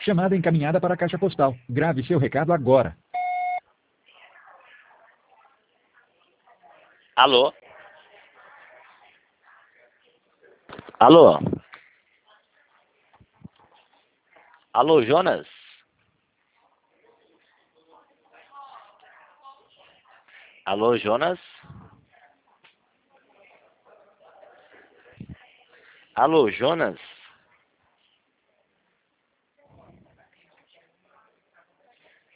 Chamada encaminhada para a caixa postal. Grave seu recado agora. Alô? Alô? Alô, Jonas? Alô, Jonas? Alô, Jonas?